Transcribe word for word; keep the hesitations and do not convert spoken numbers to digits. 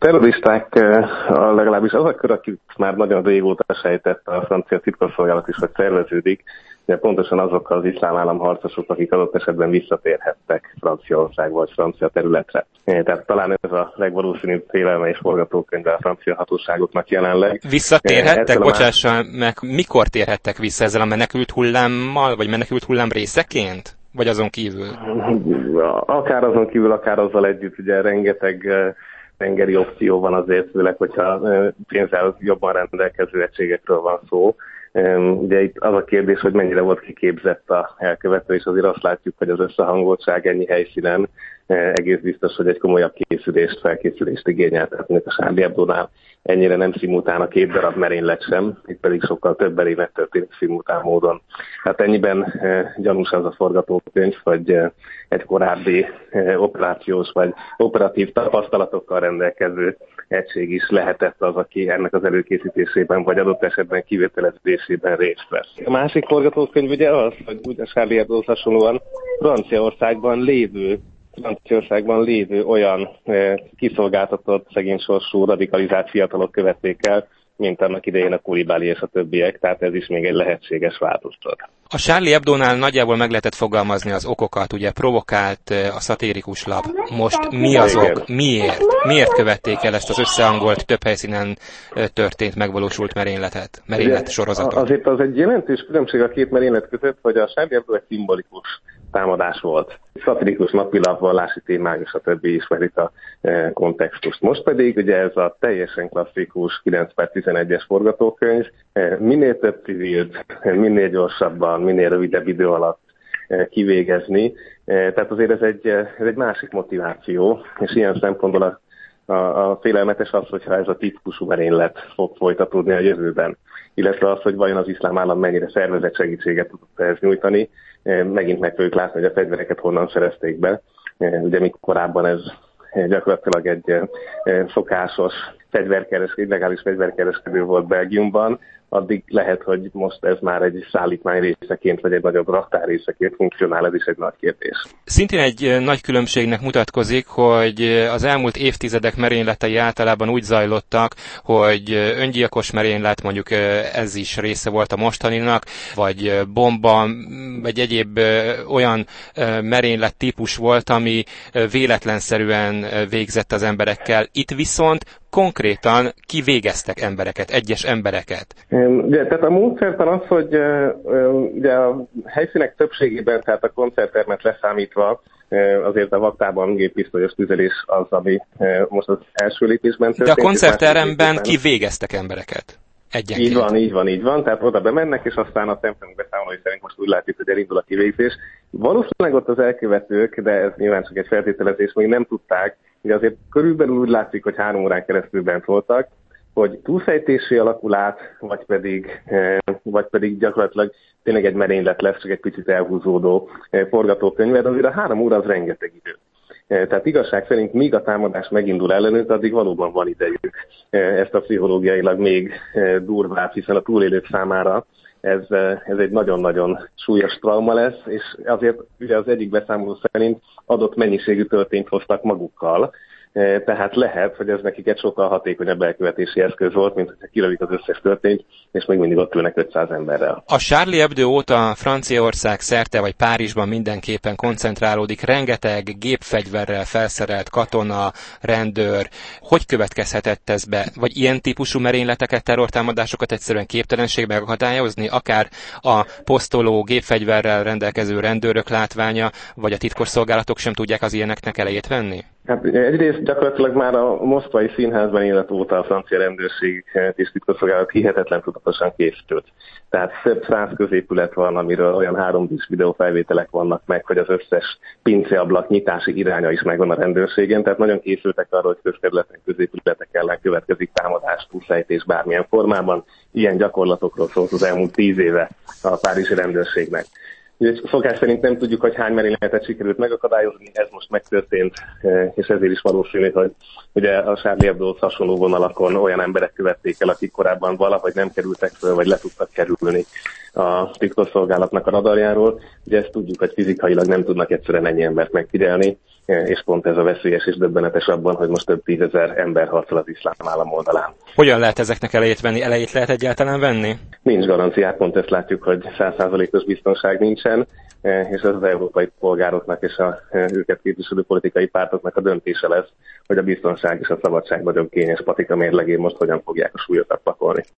terroristák, legalábbis az a kör, akik már nagyon régóta sejtett a francia titkosszolgálat is, hogy szerveződik, de pontosan azok az iszlám állam harcosok, akik adott esetben visszatérhettek Franciaország vagy francia területre. Tehát talán ez a legvalószínűbb félelme és forgatókönyve a francia hatóságoknak jelenleg. Visszatérhettek? Bocsássa meg, mikor térhettek vissza ezzel a menekült hullámmal, vagy menekült hullám részeként? Vagy azon kívül? Akár azon kívül, akár azzal együtt, ugye rengeteg tengeri opció van azért, főleg, hogyha pénzzel jobban rendelkező egységekről van szó. Ugye itt az a kérdés, hogy mennyire volt kiképzett a elkövető, és azért azt látjuk, hogy az összehangoltság ennyi helyszínen egész biztos, hogy egy komolyabb készülést, felkészülést igényelt. Tehát mondjuk a Charlie Hebdónál ennyire nem szimultán a két darab merénylet sem, itt pedig sokkal több merénylet történik szimultán módon. Hát ennyiben e, gyanús az a forgatókönyv, hogy e, egy korábbi e, operációs vagy operatív tapasztalatokkal rendelkező egység is lehetett az, aki ennek az előkészítésében vagy adott esetben kivételezésében részt vesz. A másik forgatókönyv ugye az, hogy úgy a Charlie Hebdóhoz hasonlóan Franciaországban lévő Franciaországban lévő olyan e, kiszolgáltatott, szegény sorsú, radikalizált fiatalok követték el, mint annak idején a Koulibaly és a többiek, tehát ez is még egy lehetséges változat. A Charlie Hebdónál nagyjából meg lehetett fogalmazni az okokat, ugye provokált a szatirikus lap. Most mi az ok? Miért? Miért követték el ezt az összehangolt, több helyszínen történt, megvalósult merényletet, merénylet sorozatot? Azért az egy jelentős különbség a két merénylet között, hogy a Charlie Hebdó egy szimbolikus támadás volt. Szatirikus napilap, vallási témák és a többi ismerik a e, kontextust. Most pedig ugye ez a teljesen klasszikus kilenc per tizenegyes forgatókönyv, e, minél több civilt, minél gyorsabban, minél rövidebb idő alatt e, kivégezni. E, tehát azért ez egy, ez egy másik motiváció, és ilyen szempontból a, a, a félelmetes az, hogyha ez a típusú merénylet fog folytatódni a jövőben. Illetve az, hogy vajon az iszlám állam mennyire szervezett segítséget tudott ehhez nyújtani. Megint meg fogjuk látni, hogy a fegyvereket honnan szerezték be. Ugye mikor korábban ez gyakorlatilag egy szokásos fegyverkereskedő, illegális fegyverkereskedő volt Belgiumban, addig lehet, hogy most ez már egy szállítmány részeként, vagy egy nagyobb raktár részeként funkcionál, ez is egy nagy kérdés. Szintén egy nagy különbségnek mutatkozik, hogy az elmúlt évtizedek merényletei általában úgy zajlottak, hogy öngyilkos merénylet, mondjuk ez is része volt a mostaninak, vagy bomba, vagy egyéb olyan merénylet típus volt, ami véletlenszerűen végzett az emberekkel. Itt viszont konkrétan kivégeztek embereket, egyes embereket. Ugye, tehát a módszertan az, hogy ugye a helyszínek többségében, tehát a koncerttermet leszámítva, azért a vaktában géppisztolyos tüzelés az, ami most az első lépésben történt. De a koncertteremben kivégeztek embereket. Egyenként. Így van, így van, így van. Tehát oda bemennek, és aztán a szemtanúk beszámolói szerint most úgy látjuk, hogy elindul a kivégzés. Valószínűleg ott az elkövetők, de ez nyilván csak egy feltételezés, még nem tudták, hogy azért körülbelül úgy látszik, hogy három órán keresztül bent voltak, hogy túlfejtésé alakul át, vagy pedig, vagy pedig gyakorlatilag tényleg egy merénylet lesz, csak egy picit elhúzódó forgatókönyv, de azért a három óra az rengeteg idő. Tehát igazság szerint míg a támadás megindul ellenőtt, addig valóban van idejük ezt a pszichológiailag még durvább, hiszen a túlélők számára ez, ez egy nagyon-nagyon súlyos trauma lesz, és azért ugye az egyik beszámoló szerint adott mennyiségű töltényt hoztak magukkal, tehát lehet, hogy ez nekik egy sokkal hatékonyabb elkövetési eszköz volt, mint hogyha kilövik az összes töltényt, és még mindig ott ülnek ötszáz emberrel. A Charlie Hebdo óta Franciaország szerte, vagy Párizsban mindenképpen koncentrálódik, rengeteg gépfegyverrel felszerelt katona, rendőr. Hogy következhetett ez be? Vagy ilyen típusú merényleteket, terrortámadásokat egyszerűen képtelenség megakadályozni? Akár a posztoló gépfegyverrel rendelkező rendőrök látványa, vagy a titkosszolgálatok sem tudják az ilyeneknek elejét venni? Hát egyrészt gyakorlatilag már a moszkvai színházban élet óta a francia rendőrség és titkosszolgálat hihetetlen tudatosan készült. Tehát több száz középület van, amiről olyan három dés videófelvételek vannak meg, hogy az összes pinceablak nyitási iránya is megvan a rendőrségen, tehát nagyon készültek arra, hogy közterületen, középületek ellen következik támadás, túlszejtés bármilyen formában. Ilyen gyakorlatokról szólt az elmúlt tíz éve a párizsi rendőrségnek. Szokás szerint nem tudjuk, hogy hány merényletet sikerült megakadályozni, ez most megtörtént, és ezért is valószínű, hogy ugye a Charlie Hebdóhoz hasonló vonalakon olyan emberek követték el, akik korábban valahogy nem kerültek föl, vagy le tudtak kerülni a titkosszolgálatnak a radarjáról. Ugye ezt tudjuk, hogy fizikailag nem tudnak egyszerűen ennyi embert megfigyelni, és pont ez a veszélyes és döbbenetes abban, hogy most több tízezer ember harcol az iszlám állam oldalán. Hogyan lehet ezeknek elejét venni? Elejét lehet egyáltalán venni? Nincs garanciát, pont ezt látjuk, hogy száz százalékos biztonság nincsen, és ez az európai polgároknak és a őket képviselő politikai pártoknak a döntése lesz, hogy a biztonság és a szabadság nagyon kényes patika mérlegén most hogyan fogják a súlyokat pakolni.